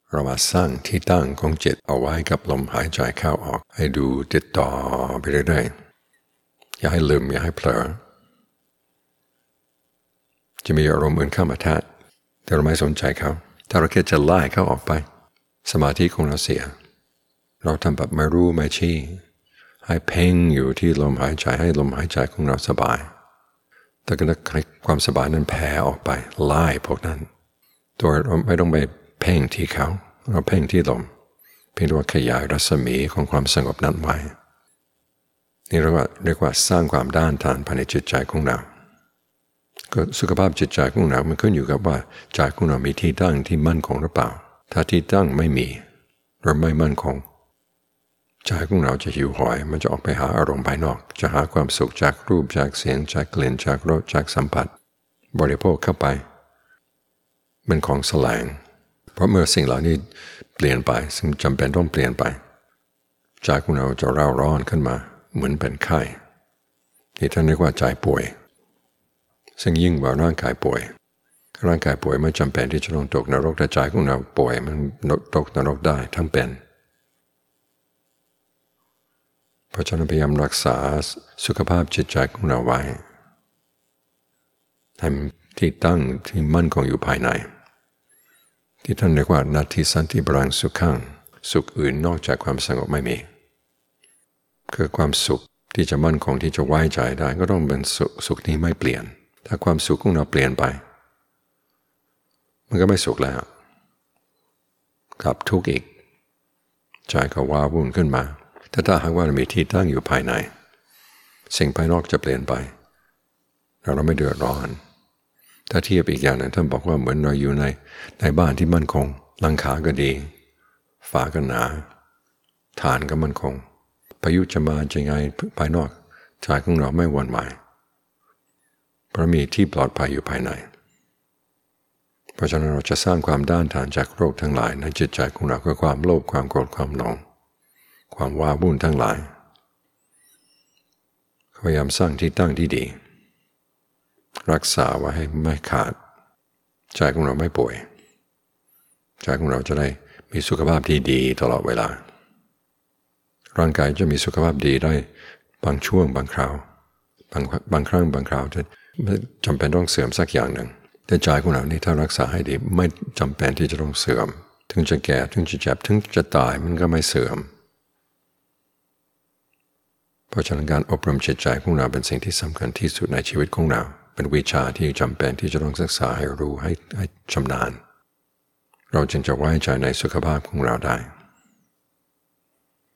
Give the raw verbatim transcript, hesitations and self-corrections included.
เรามาสร้างที่ตั้งของจิตเอาไว้กับลมหายใจเข้าออกให้ดูติดต่อไปเรื่อยๆอย่าให้ลืมอย่าให้เผลอจะมีอารมณ์อื่นเข้ามาแทะแต่เราไม่สนใจเขาถ้าเราแค่จะไล่เขาออกไปสมาธิของเราเสียเราทำแบบไม่รู้ไม่ชี้ให้เพ่งอยู่ที่ลมหายใจให้ลมหายใจของเราสบายแต่ก็ให้ความสบายนั้นแผ่ออกไปไล่พวกนั้นตัวเราไม่ต้องไปเพ่งที่เขาเราเพ่งที่ลมเพียงแต่ว่าขยายรัศมีของความสงบนั้นไว้นี่เรียกว่าเรียกว่าสร้างความด้านทานภายในจิตใจของเราก็สุขภาพจิตใจของเรามันขึ้นอยู่กับว่าใจของเรามีที่ตั้งที่มั่นคงหรือเปล่าถ้าที่ตั้งไม่มีหรือไม่มั่นคงใจของเราจะหิวโหยมันจะออกไปหาอารมณ์ภายนอกจะหาความสุขจากรูปจากเสียงจากกลิ่นจากรสจากสัมผัสบริโภคเข้าไปเป็นของแสลงเพราะเมื่อสิ่งเหล่านี้เปลี่ยนไปซึ่งจำเป็นต้องเปลี่ยนไปใจของเราจะเร่าร้อนขึ้นมาเหมือนเป็นไข้ที่ท่านเรียกว่าใจป่วยซึ่งยิ่งกว่าร่างกายป่วยร่างกายป่วยไม่จำเป็นที่จะต้องตกนรกแต่ใจของเราป่วยมันตกนรกได้ทั้งเป็นเพราะฉะนั้นพยายามรักษาสุขภาพจิตใจของเราไว้ให้ที่ตั้งที่มั่นคงอยู่ภายในที่ท่านเรียกว่านัตถิสันติบรังสุขังสุขอื่นนอกจากความสงบไม่มีคือความสุขที่จะมั่นคงที่จะไว้ใจได้ก็ต้องเป็นสุขสุขที่ไม่เปลี่ยนถ้าความสุขของเราเปลี่ยนไปมันก็ไม่สุขแล้วกลับทุกข์อีกใจก็ว้าวุ่นขึ้นมาถ้าถ้าหากว่ามีที่ตั้งอยู่ภายในสิ่งภายนอกจะเปลี่ยนไปเราเราไม่เดือดร้อนถ้าเทียบอีกอย่างนึงท่านบอกว่าเหมือนเราอยู่ในในบ้านที่มั่นคงหลังคาก็ดีฝาก็หนาฐานก็มั่นคงพายุจะมาจะไงภายนอกใจของเราไม่หวั่นไหวเพราะมีที่ปลอดภัยอยู่ภายในเพราะฉะนั้นเราจะสร้างความด้านทานจากโรคทั้งหลายในจิตใจของเราคือความโลภความโกรธความหลงความว้าวุ่นทั้งหลายพยายามสร้างที่ตั้งที่ดีรักษาไว้ให้ไม่ขาดใจของเราไม่ป่วยใจของเราจะได้มีสุขภาพที่ดีตลอดเวลาร่างกายจะมีสุขภาพดีได้บางช่วงบางคราวบางบางครั้งบางคราวจะไม่จำเป็นต้องเสื่อมสักอย่างหนึ่งแต่ใจของเรานี่ถ้ารักษาให้ดีไม่จำเป็นที่จะต้องเสื่อมถึงจะแก่ถึงจะเจ็บถึงจะตายมันก็ไม่เสื่อมเพราะฉะนั้นการอบรมจิตใจของเราเป็นสิ่งที่สำคัญที่สุดในชีวิตของเราเป็นวิชาที่จำเป็นที่จะต้องศึกษาให้รู้ให้ให้ชำนาญเราจึงจะไว้ใจในสุขภาพของเราได้